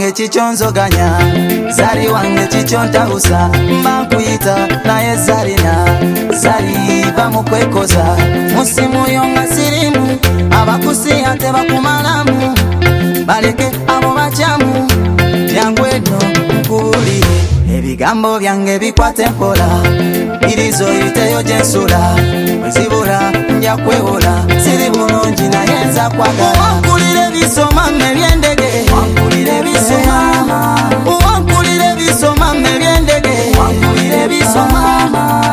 wange chichonzoganya zari wange chichontausa mbakuyita naye zarina zari bamukwekoza musimu yonga sirimu abakusi ate bakumalamu baleke abo bachamu byangweno nkulire ebigambo byange bikwate mpola irizo iteyo jensula mwezibula nja kwewola siri bulungi naye nza kwagala wankulire bisoma mmebyendege wankulire bisoma wankulire bisoma mmebyendege wankulire bisoma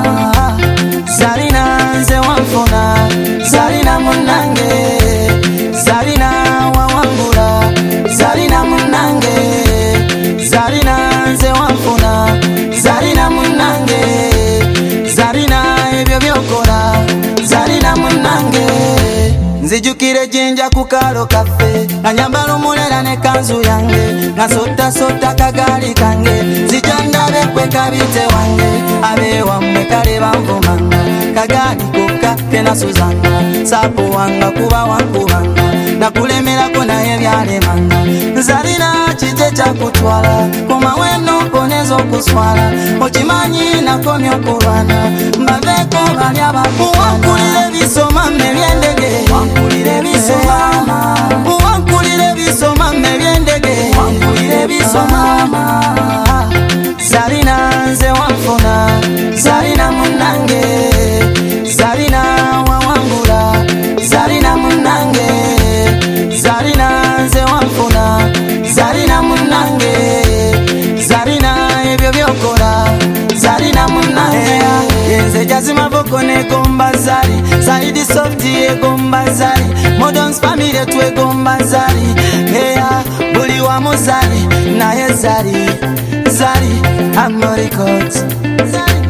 zarina nze wanfuna zarina munange zarina wawangula zarina munange zarina nze wanfuna zarina munange zarina ebyo byokola zarina munange nzijukire jinja kukalo kafe na nyambalo mulera ne kanzu yange na sota kagali kange zijandabe kwe kabite wange abewa mmekale bamvumanga kagali kuka kena suzanga sapo wanga kuba wankubanga na kulemerako naye byalemanga zarina kije kyakutwala koma weno konezo kuswala okimanyi nakomye okulwana mbaveko bali abakuwankulire bisoma mmebyendege wankulire bisoma wankulire bisoma mmebyendege wankulire bisoma zarina nze wanfuna zarina munange zarina wawangula zarina munange zarina nze wanfuna zarina munange zarina ebyo byokola zarina munange yenze jazima voko ne gomba zari saidi softi e gomba zari modern family twe gomba zari heya buli wa muzari naye zari zari amorikot zari